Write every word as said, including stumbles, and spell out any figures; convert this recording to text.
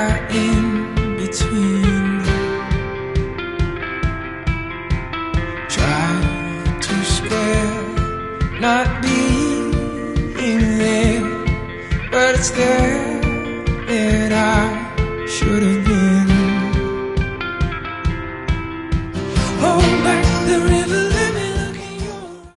right in between them. Try to square not being there, but it's there